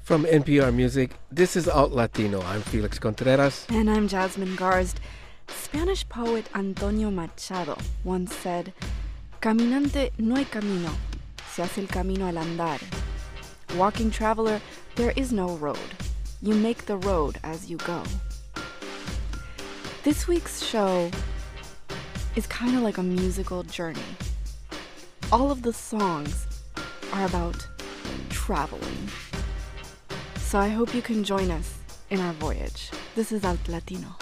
From NPR Music, this is Out Latino. I'm Felix Contreras. And I'm Jasmine Garsd. Spanish poet Antonio Machado once said, "Caminante no hay camino, se hace el camino al andar." Walking traveler, there is no road. You make the road as you go. This week's show is kind of like a musical journey. All of the songs are about traveling. So I hope you can join us in our voyage. This is Alt Latino.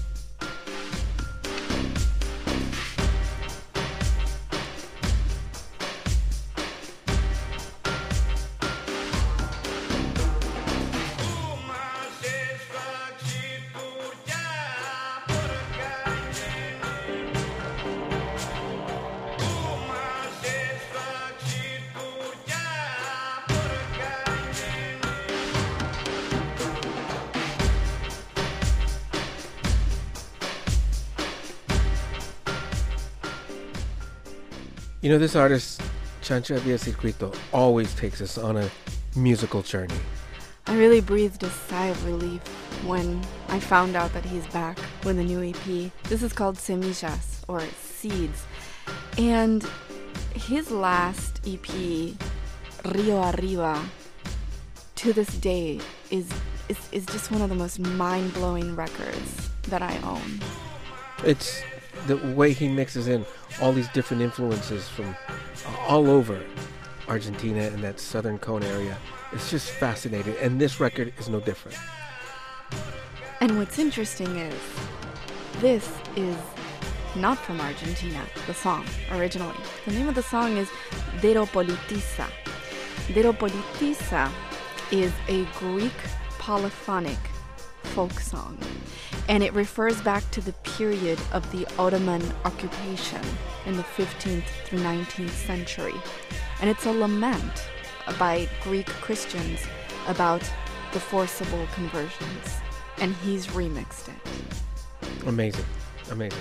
You know, this artist, Chancha Via Circuito, always takes us on a musical journey. I really breathed a sigh of relief when I found out that he's back with a new EP. This is called Semillas, or Seeds. And his last EP, Rio Arriba, to this day is just one of the most mind-blowing records that I own. It's the way he mixes in all these different influences from all over Argentina and that southern cone area. It's just fascinating, and this record is no different. And what's interesting is, this is not from Argentina, the song, originally. The name of the song is Dero Politiza. Dero Politiza is a Greek polyphonic folk song, and it refers back to the period of the Ottoman occupation in the 15th through 19th century. And it's a lament by Greek Christians about the forcible conversions, and he's remixed it. Amazing, amazing.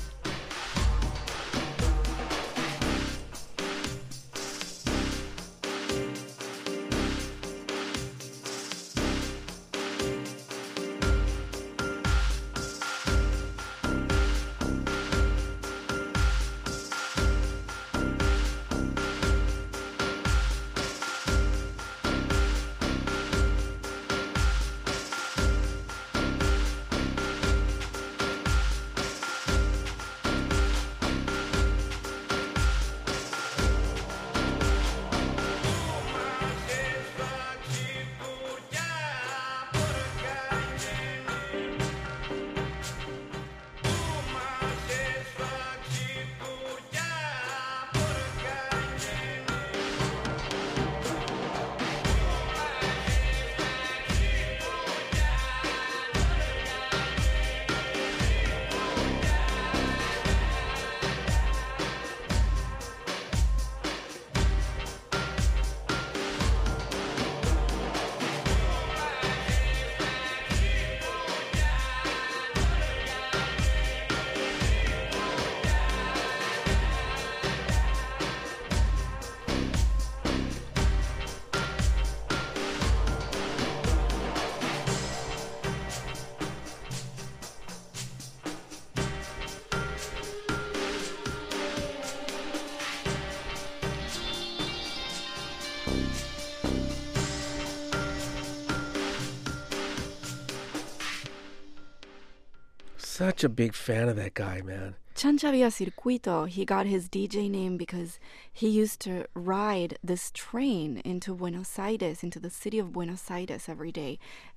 Such a big fan of that guy, man. Chancha Via Circuito, he got his DJ name because he used to ride this train into Buenos Aires, into the city of Buenos Aires every day,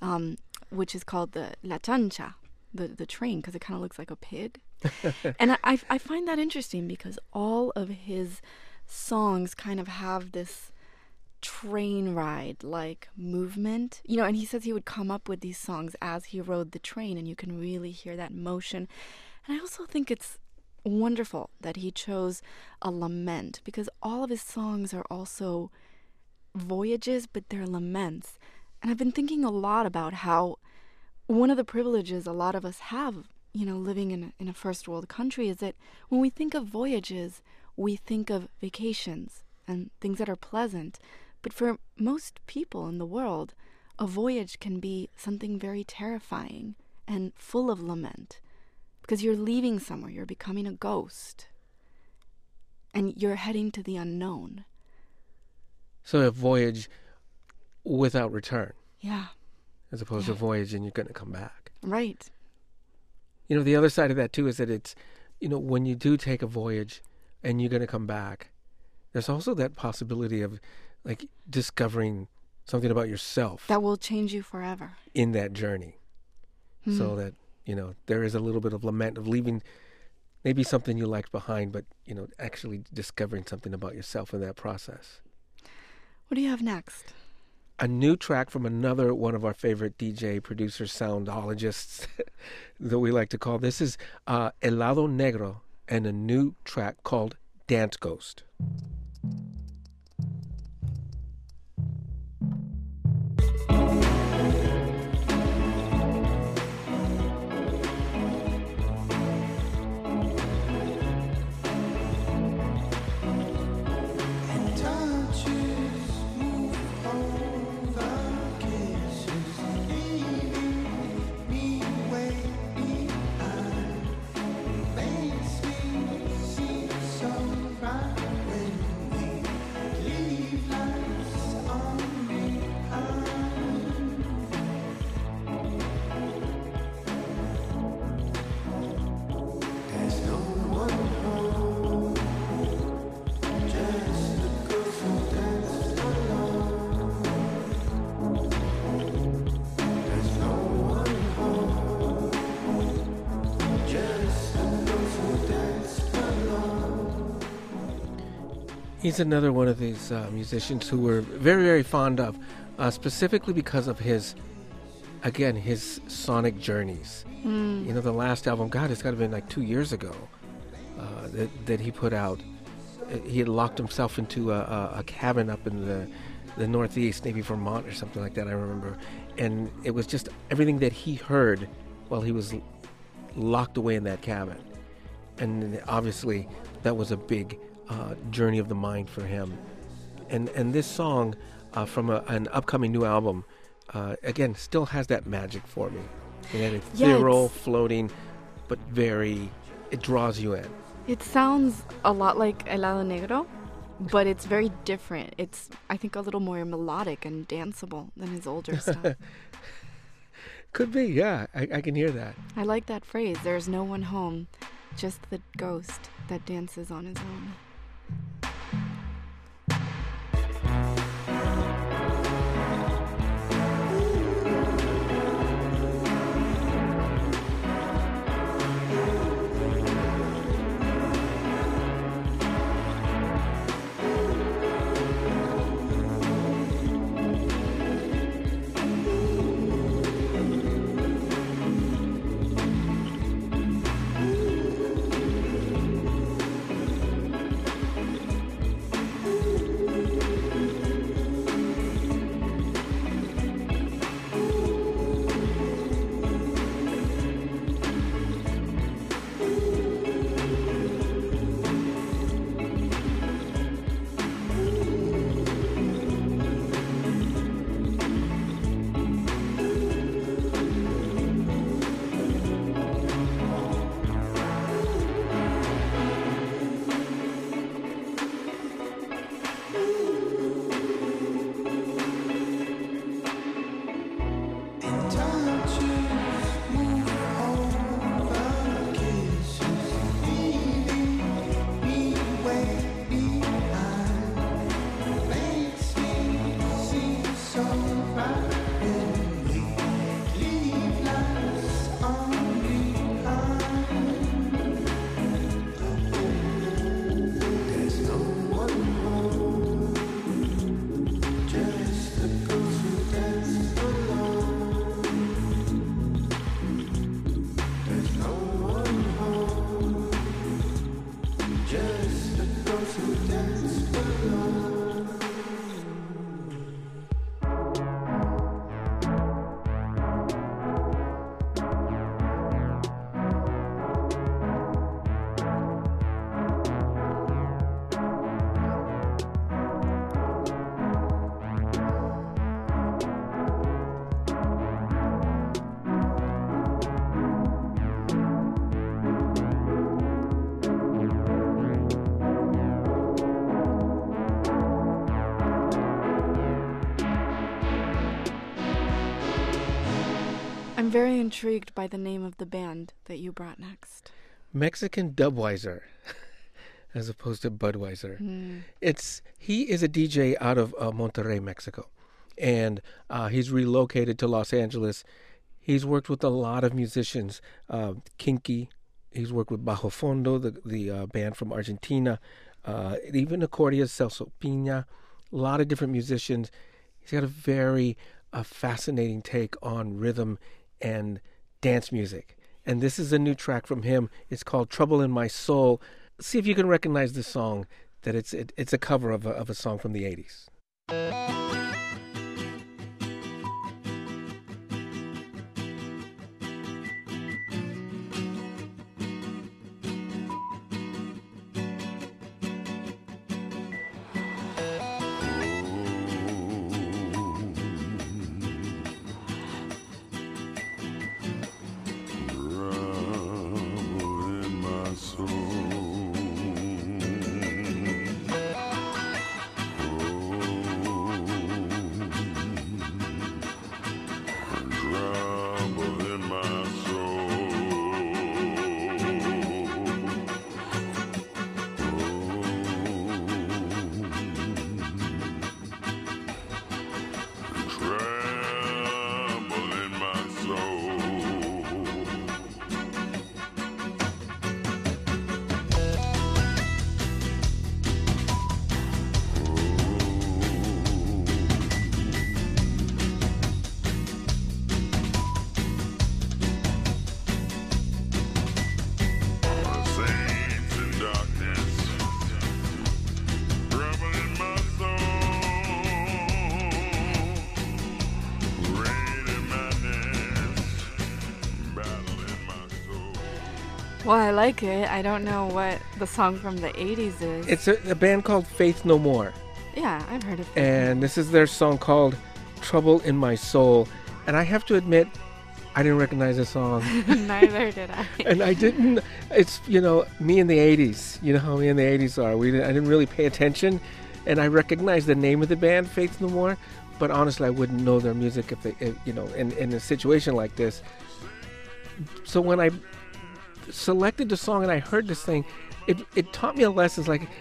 which is called the La Chancha, the train, because it kind of looks like a pig. And I find that interesting because all of his songs kind of have this train ride like movement, and he says he would come up with these songs as he rode the train, and you can really hear that motion. And I also think it's wonderful that he chose a lament, because all of his songs are also voyages, but they're laments. And I've been thinking a lot about how one of the privileges a lot of us have, living in a first world country, is that when we think of voyages, we think of vacations and things that are pleasant. But for most people in the world, a voyage can be something very terrifying and full of lament, because you're leaving somewhere, you're becoming a ghost, and you're heading to the unknown. So a voyage without return. Yeah. As opposed to a voyage and you're going to come back. Right. You know, the other side of that too is that it's, you know, when you do take a voyage and you're going to come back, there's also that possibility of like discovering something about yourself that will change you forever in that journey. So that, you know, there is a little bit of lament of leaving maybe something you liked behind, but, you know, actually discovering something about yourself in that process. What do you have next? A new track from another one of our favorite DJ, producer, soundologists that we like to call. This is Helado Negro and a new track called Dance Ghost. He's another one of these musicians who we're very, very fond of, specifically because of his sonic journeys. You know, the last album, God, it's got to have been like 2 years ago that he put out. He had locked himself into a cabin up in the Northeast, maybe Vermont or something like that, I remember. And it was just everything that he heard while he was locked away in that cabin. And obviously, that was a big journey of the mind for him. And this song from an upcoming new album, again, still has that magic for me. And ethereal, floating, but it draws you in. It sounds a lot like Helado Negro, but it's very different. It's, I think, a little more melodic and danceable than his older stuff. Could be, yeah. I can hear that. I like that phrase, there's no one home, just the ghost that dances on his own. I'm very intrigued by the name of the band that you brought next. Mexican Dubweiser, as opposed to Budweiser. Mm. He is a DJ out of Monterrey, Mexico, and he's relocated to Los Angeles. He's worked with a lot of musicians, Kinky. He's worked with Bajo Fondo, the band from Argentina, even Accordia, Celso Piña, a lot of different musicians. He's got a very fascinating take on rhythm and dance music. And this is a new track from him. It's called Trouble in My Soul. See if you can recognize this song, that it's a cover of a song from the 80s. Well, I like it. I don't know what the song from the 80s is. It's a band called Faith No More. Yeah, I've heard of it. And this is their song called Trouble in My Soul. And I have to admit, I didn't recognize the song. Neither did I. And I didn't. It's, me in the 80s. You know how me in the 80s are. I didn't really pay attention. And I recognized the name of the band, Faith No More. But honestly, I wouldn't know their music in a situation like this. So when I selected the song and I heard this thing, it taught me a lesson. It's like,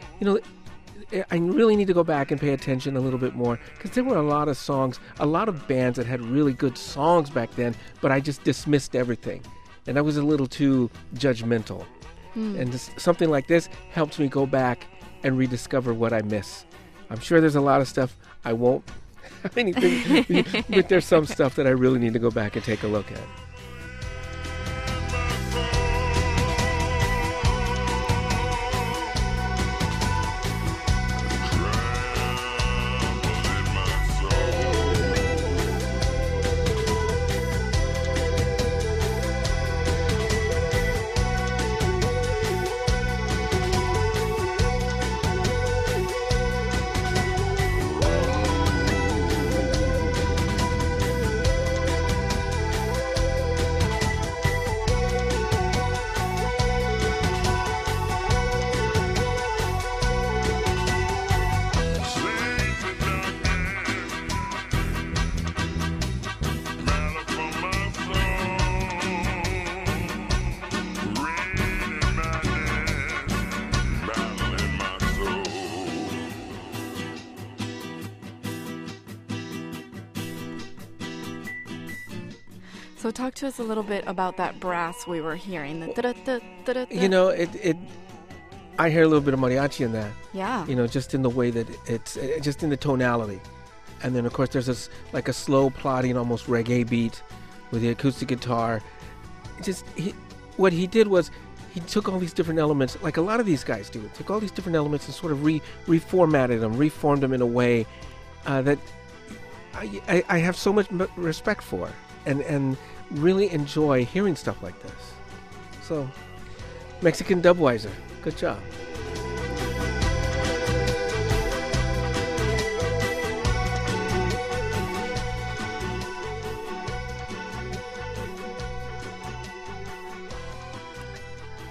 I really need to go back and pay attention a little bit more, because there were a lot of songs, a lot of bands that had really good songs back then, but I just dismissed everything, and I was a little too judgmental. And something like this helps me go back and rediscover what I miss. I'm sure there's a lot of stuff I won't have anything, but there's some stuff that I really need to go back and take a look at. So talk to us a little bit about that brass we were hearing. The I hear a little bit of mariachi in that. Yeah. Just in the way that it's just in the tonality. And then, of course, there's this like a slow, plodding, almost reggae beat with the acoustic guitar. What he did was he took all these different elements, like a lot of these guys do. Took all these different elements and sort of reformatted them, reformed them in a way that I have so much respect for, and really enjoy hearing stuff like this. So, Mexican Dubweiser, good job.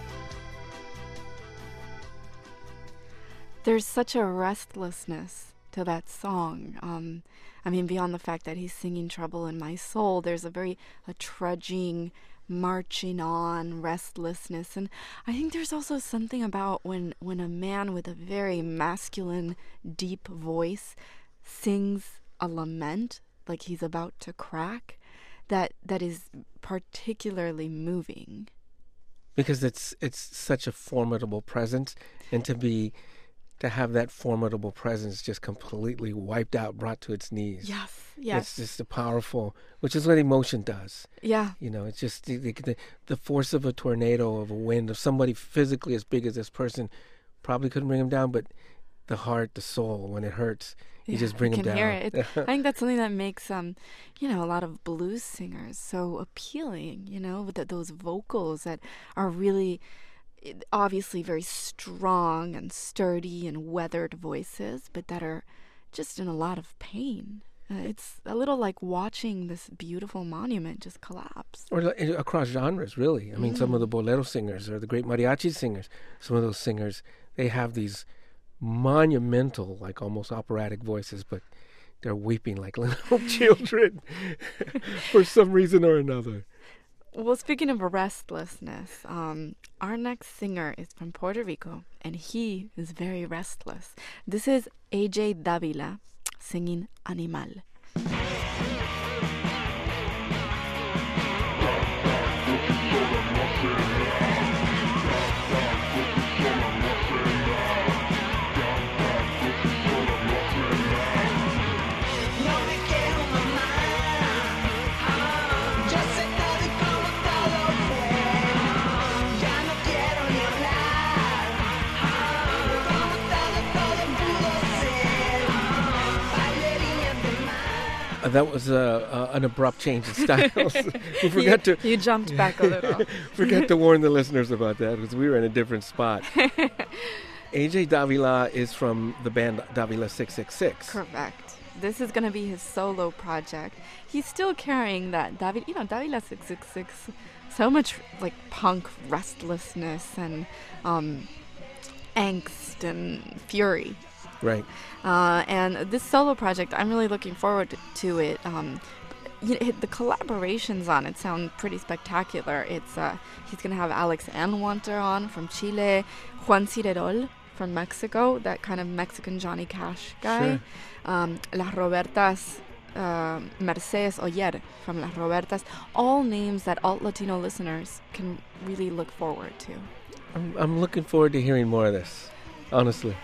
There's such a restlessness to that song. I mean, beyond the fact that he's singing Trouble in My Soul, there's a trudging, marching on, restlessness. And I think there's also something about when a man with a very masculine, deep voice sings a lament, like he's about to crack, that is particularly moving. Because it's such a formidable presence, and to have that formidable presence just completely wiped out, brought to its knees. Yes. It's just a powerful, which is what emotion does. Yeah. You know, it's just the force of a tornado, of a wind, of somebody physically as big as this person probably couldn't bring him down, but the heart, the soul, when it hurts, you just bring him down. Hear it. I think that's something that makes a lot of blues singers so appealing, with those vocals that are really obviously very strong and sturdy and weathered voices, but that are just in a lot of pain. It's a little like watching this beautiful monument just collapse. Or across genres, really. I mean, some of the bolero singers or the great mariachi singers, some of those singers, they have these monumental, like almost operatic voices, but they're weeping like little children for some reason or another. Well, speaking of restlessness, our next singer is from Puerto Rico, and he is very restless. This is AJ Davila singing Animal. That was an abrupt change in styles. You jumped back a little. Forgot to warn the listeners about that because we were in a different spot. AJ Davila is from the band Davila 666. Correct. This is going to be his solo project. He's still carrying that Davila 666, so much like punk restlessness and angst and fury. Right. And this solo project, I'm really looking forward to it. The collaborations on it sound pretty spectacular. It's he's going to have Alex Anwanter on from Chile, Juan Cirerol from Mexico, that kind of Mexican Johnny Cash guy. Sure. Las Robertas, Mercedes Oyer from Las Robertas. All names that alt Latino listeners can really look forward to. I'm looking forward to hearing more of this, honestly.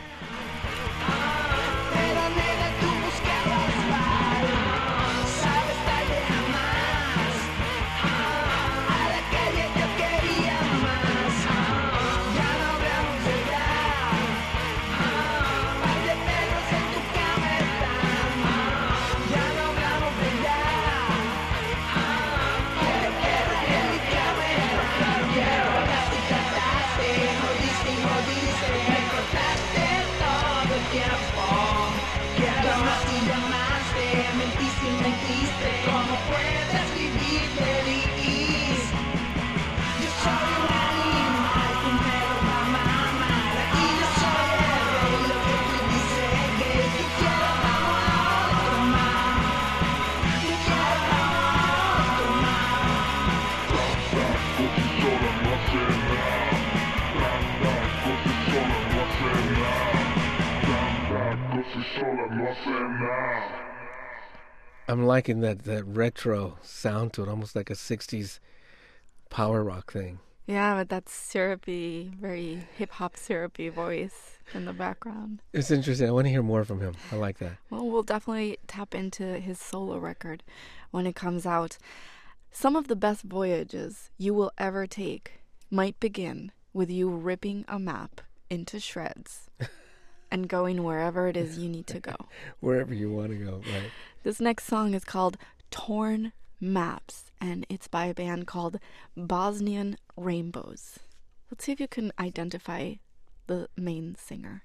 I'm liking that retro sound to it, almost like a 60s power rock thing. Yeah, with that syrupy, very hip-hop syrupy voice in the background. It's interesting. I want to hear more from him. I like that. Well, we'll definitely tap into his solo record when it comes out. Some of the best voyages you will ever take might begin with you ripping a map into shreds and going wherever it is you need to go. Wherever you want to go, right. This next song is called Torn Maps, and it's by a band called Bosnian Rainbows. Let's see if you can identify the main singer.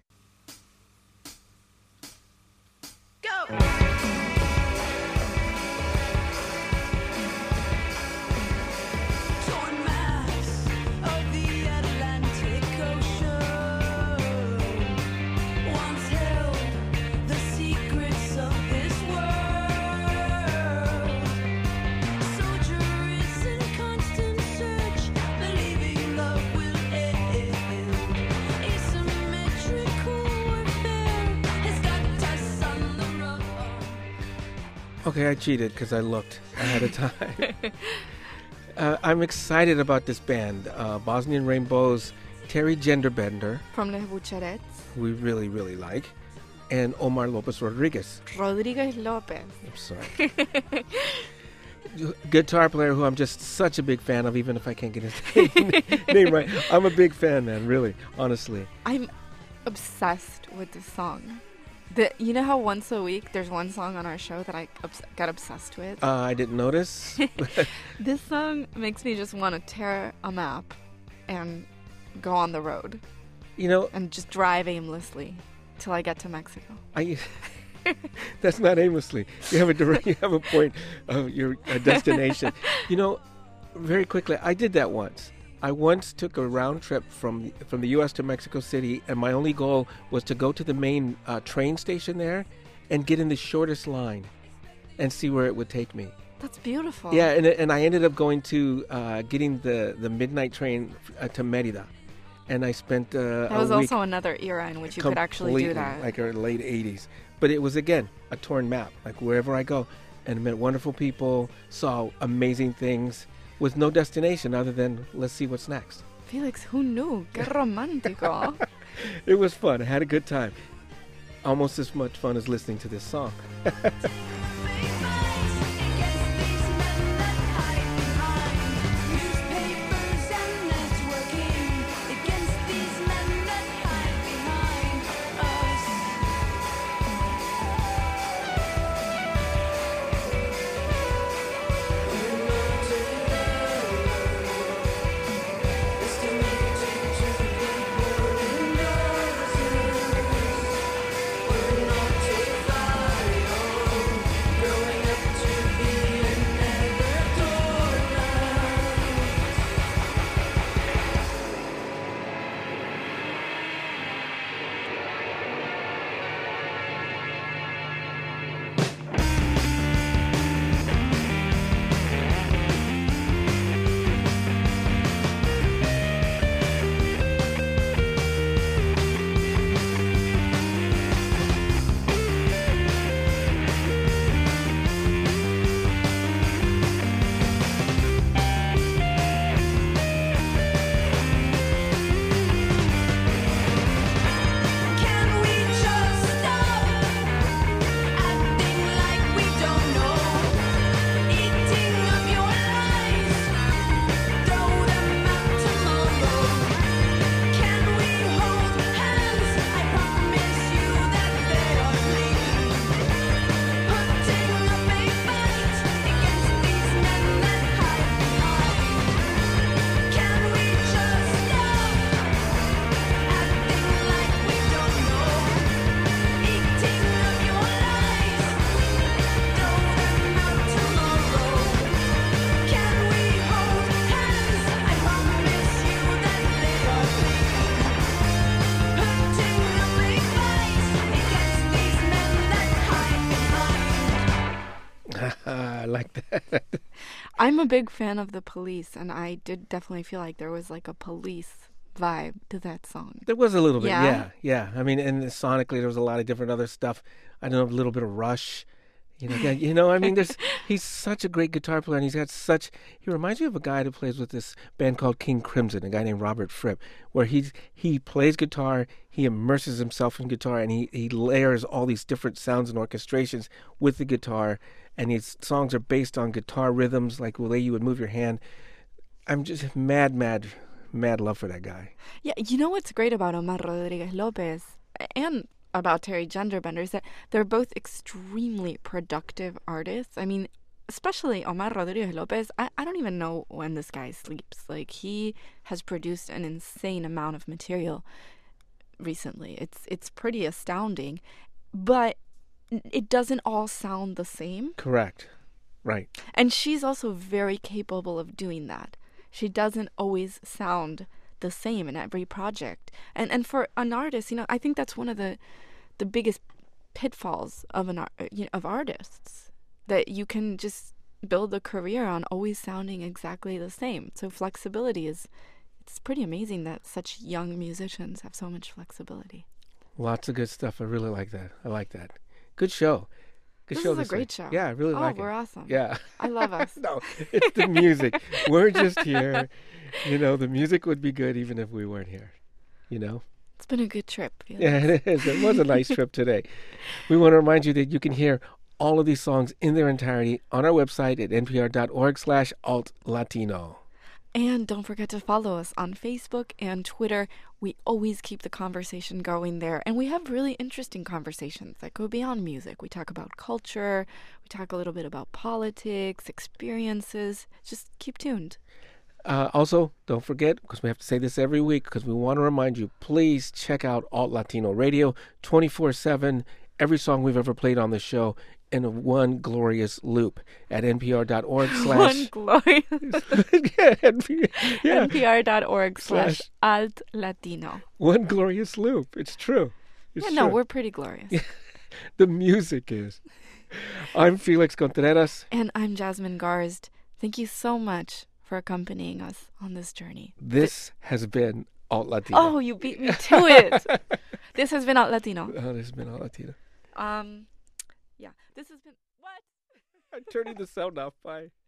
Go! The Okay, I cheated because I looked ahead of time. I'm excited about this band, Bosnian Rainbow's Terry Genderbender, From Les Bucharets. who we really, really like, and Omar Lopez Rodriguez. Rodriguez Lopez. I'm sorry. Guitar player who I'm just such a big fan of, even if I can't get his name right. I'm a big fan, man, really, honestly. I'm obsessed with this song. You know how once a week there's one song on our show that I got obsessed with? I didn't notice. This song makes me just want to tear a map and go on the road You know, and just drive aimlessly till I get to Mexico. That's not aimlessly. You have a point of your destination. You know, very quickly, I did that once. I once took a round trip from the U.S. to Mexico City, and my only goal was to go to the main train station there and get in the shortest line and see where it would take me. That's beautiful. Yeah, and I ended up going to getting the midnight train to Merida, and I spent that a was week also another era in which you could actually do that. like our late 80s. But it was, again, a torn map, like wherever I go, and met wonderful people, saw amazing things, with no destination other than let's see what's next. Felix, who knew? Qué romántico. It was fun. I had a good time. Almost as much fun as listening to this song. I like that. I'm a big fan of The Police, and I did definitely feel like there was like a police vibe to that song. There was a little bit, Yeah? yeah. I mean, and sonically, there was a lot of different other stuff. I don't know, a little bit of Rush. I mean, he's such a great guitar player, and he reminds me of a guy that plays with this band called King Crimson, a guy named Robert Fripp, where he plays guitar, he immerses himself in guitar, and he layers all these different sounds and orchestrations with the guitar, and his songs are based on guitar rhythms, like the way you would move your hand. I'm just mad love for that guy. Yeah, you know what's great about Omar Rodriguez Lopez and about Terry Genderbender is that they're both extremely productive artists. I mean, especially Omar Rodriguez Lopez, I don't even know when this guy sleeps. Like, he has produced an insane amount of material recently. It's pretty astounding, but it doesn't all sound the same. Correct. Right. And she's also very capable of doing that. She doesn't always sound the same in every project. And for an artist, I think that's one of the biggest pitfalls of of artists, that you can just build a career on always sounding exactly the same. So flexibility it's pretty amazing that such young musicians have so much flexibility. Lots of good stuff. I really like that. Good show. good This show is a this great week. show. Yeah, I really Oh, like it. we're awesome. Yeah. I love us. No, it's the music. We're just here. The music would be good even if we weren't here. It's been a good trip. Yeah, it is. It was a nice trip today. We want to remind you that you can hear all of these songs in their entirety on our website at npr.org/altlatino. And don't forget to follow us on Facebook and Twitter. We always keep the conversation going there. And we have really interesting conversations that go beyond music. We talk about culture. We talk a little bit about politics, experiences. Just keep tuned. Also, don't forget, because we have to say this every week, because we want to remind you, please check out Alt Latino Radio 24/7. Every song we've ever played on the show in one glorious loop at npr.org/ One glorious. yeah, npr.org/alt Latino. one glorious loop. It's true. It's No, true. we're pretty glorious. The music is. I'm Felix Contreras. And I'm Jasmine Garsd. Thank you so much for accompanying us on this journey. This has been Alt Latino. Oh, you beat me to it. This has been Alt Latino. Oh, this has been Alt Latino. Yeah. This has been what? I'm turning the sound off. Bye.